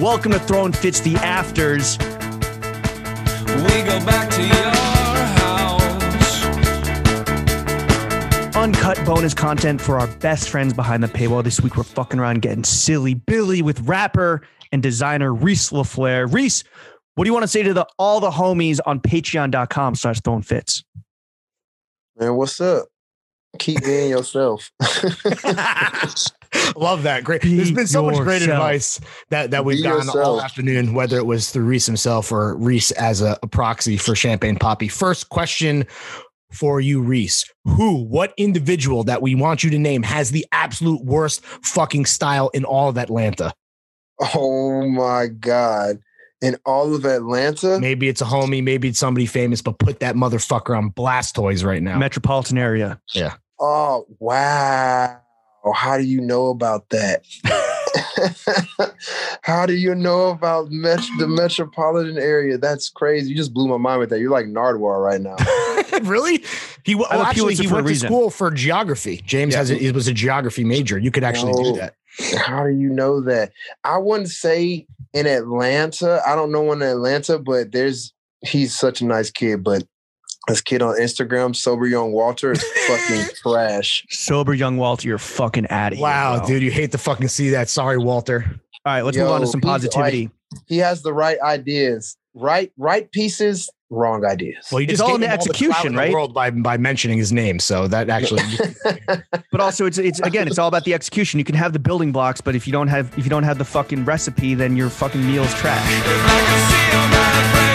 Welcome to Throwing Fits the Afters. We go back to your house. Uncut bonus content for our best friends behind the paywall. This week we're fucking around getting silly Billy with rapper and designer Reese LaFleur. Reese, what do you want to say to all the homies on patreon.com/throwingfits? Man, what's up? Keep being yourself. Love that. Great. There's been so much great advice that we've gotten all afternoon, whether it was through Reese himself or Reese as a proxy for Champagne Poppy. First question for you, Reese. What individual that we want you to name has the absolute worst fucking style in all of Atlanta? Oh my God. In all of Atlanta? Maybe it's a homie, maybe it's somebody famous, but put that motherfucker on Blastoise right now. Metropolitan area. Yeah. Oh, wow. How do you know about that? How do you know about the metropolitan area? That's crazy. You just blew my mind with that. You're like Nardwuar right now. Really? He went to school for geography. James was a geography major. You could actually do that. How do you know that? I wouldn't say in Atlanta. I don't know one in Atlanta, but he's such a nice kid, but this kid on Instagram, Sober Young Walter, is fucking trash. Sober Young Walter, you're fucking out of here. Wow, bro. dude, you hate to fucking see that. Sorry, Walter. All right, let's move on to some positivity. He has the right ideas, right pieces, wrong ideas. Well, you just it's all in the execution, right? The world by mentioning his name, so that actually. But also, it's all about the execution. You can have the building blocks, but if you don't have the fucking recipe, then your fucking meal's trash. I can see all my friends.